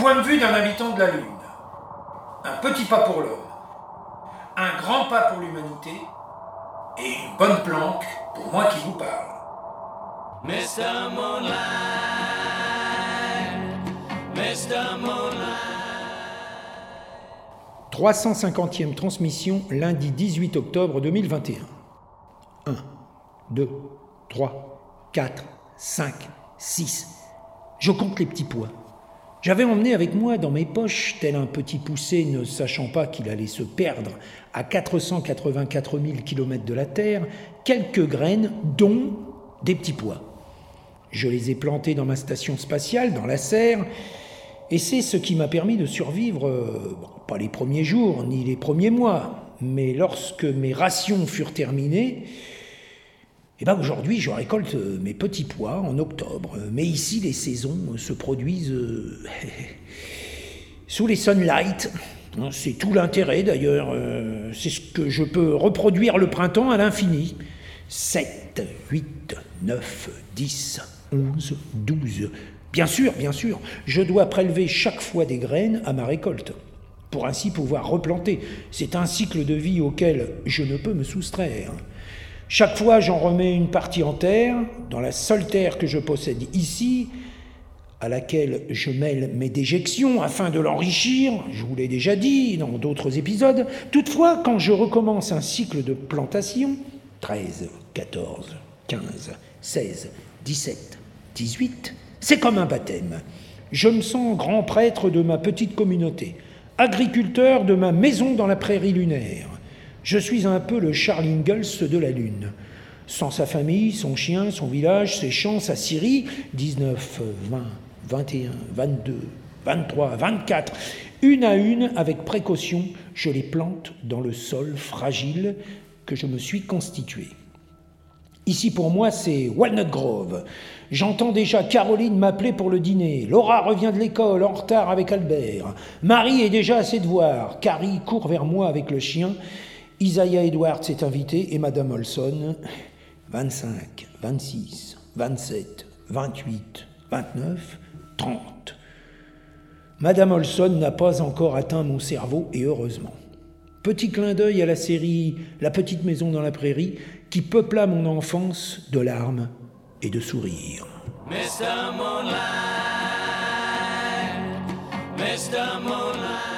point de vue d'un habitant de la Lune. Un petit pas pour l'homme, un grand pas pour l'humanité, et une bonne planque pour moi qui vous parle. Mr. Moonlight, Mr. Moonlight. 350e transmission, lundi 18 octobre 2021. 1, 2, 3, 4, 5, 6. Je compte les petits pois. J'avais emmené avec moi dans mes poches, tel un petit poucet ne sachant pas qu'il allait se perdre à 484 000 km de la Terre, quelques graines, dont des petits pois. Je les ai plantés dans ma station spatiale, dans la serre, et c'est ce qui m'a permis de survivre, pas les premiers jours, ni les premiers mois, mais lorsque mes rations furent terminées, aujourd'hui je récolte mes petits pois en octobre. Mais ici les saisons se produisent sous les sunlight. C'est tout l'intérêt d'ailleurs, c'est ce que je peux reproduire le printemps à l'infini. 7, 8, 9, 10, 11, 12... Bien sûr, je dois prélever chaque fois des graines à ma récolte, pour ainsi pouvoir replanter. C'est un cycle de vie auquel je ne peux me soustraire. Chaque fois, j'en remets une partie en terre, dans la seule terre que je possède ici, à laquelle je mêle mes déjections afin de l'enrichir, je vous l'ai déjà dit dans d'autres épisodes. Toutefois, quand je recommence un cycle de plantation, 13, 14, 15, 16, 17, 18... c'est comme un baptême. Je me sens grand prêtre de ma petite communauté, agriculteur de ma maison dans la prairie lunaire. Je suis un peu le Charles Ingalls de la Lune. Sans sa famille, son chien, son village, ses champs, sa scierie, 19, 20, 21, 22, 23, 24, une à une, avec précaution, je les plante dans le sol fragile que je me suis constitué. Ici pour moi, c'est Walnut Grove. J'entends déjà Caroline m'appeler pour le dîner. Laura revient de l'école, en retard avec Albert. Marie est déjà à ses devoirs. Carrie court vers moi avec le chien. Isaiah Edwards est invité et Madame Olson. 25, 26, 27, 28, 29, 30. Madame Olson n'a pas encore atteint mon cerveau et heureusement. Petit clin d'œil à la série La petite maison dans la prairie qui peupla mon enfance de larmes et de sourires. Mr. Moonlight, Mr. Moonlight.